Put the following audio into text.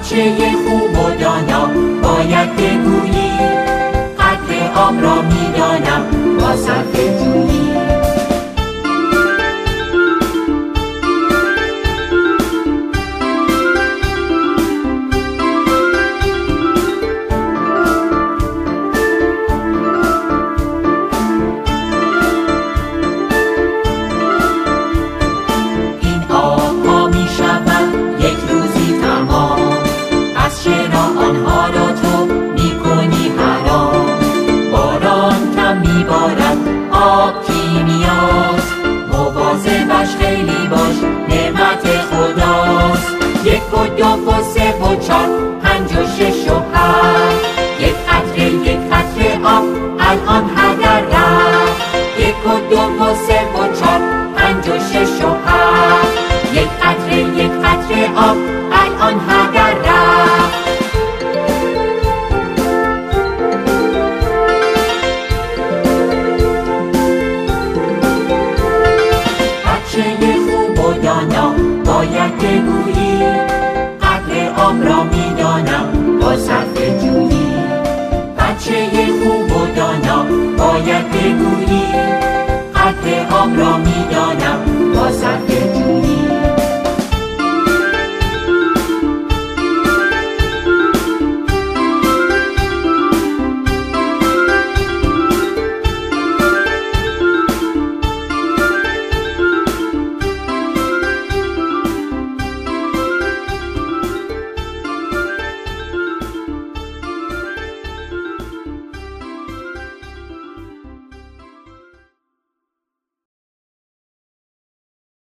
بچه خوب و دانا باید بگویی قدر آب را میدانم با صرفه جویی. آب کیمیاست، مواظبش خیلی باش، نعمت خداست. 1 و 2 و 3 و 4 5 و 6 و 7 یک قطره آب الان هدر رفت. 1 و 2 و 3 و 4 5 و 6 و 7 یک قطره آب الان هدر رفت. باید بگویی قدر آب را میدانم با صرفه جویی. بچه خوب و دانا باید بگویی قدر آب را میدانم با صرفه